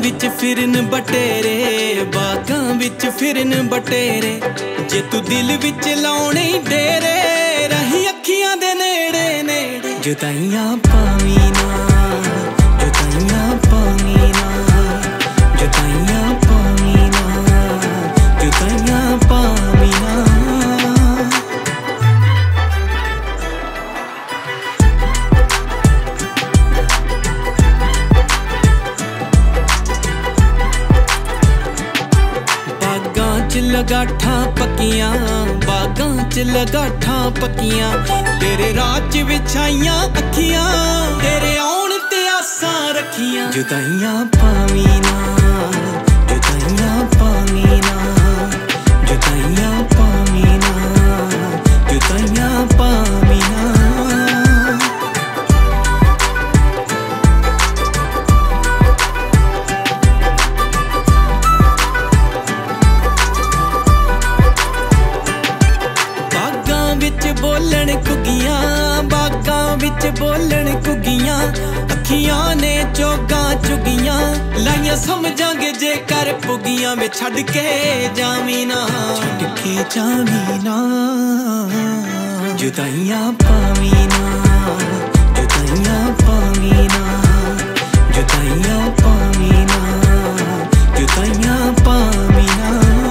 विच फिरन बटेरे, बागां विच फिरन बटेरे, जे तू दिल विच लाउणे डेरे, रही अखियां दे नेड़े नेड़े। जुदाइयां पावी ना, जुदाइयां पावी ना, जुदाइयां पावी ना, जुदाइयां पावी ना। लगाठां पक्कियां, बागां च लगाठां पक्कियां, तेरे राह च विछाइयां अखियां, तेरे आउण ते आसां रखियां। जुदाइयां पावी ना, जुदाइयां पावी ना, जुदाइयां पावी ना, जुदाइयां पावी ना। बोलन कुगियां, बागां विच बोलन कुगियां, अखियां ने चोगां चुगियां, लाइयां समझांगे जे कर पुगियां। वे छड़ के जावी ना, छड़ के जावी ना। जुदाइयां पावी ना, जुदाइयां पावी ना, जुदाइयां पावी ना, जुदाइयां पावी ना।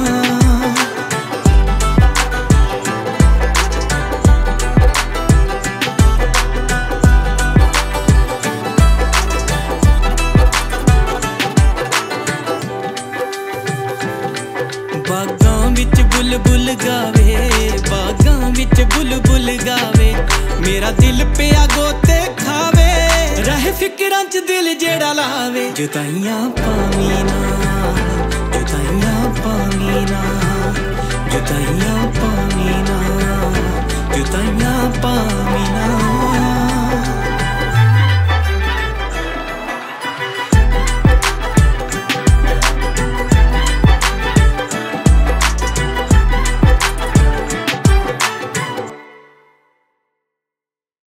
बागां विच बुलबुल गावे, बागां विच बुलबुल गावे, मेरा दिल पिया गोते खावे, रहे फिकरां च दिल जेड़ा लावे। जुदाइयां पावी ना, जुदाइयां पावी ना, जुदाइयां पावी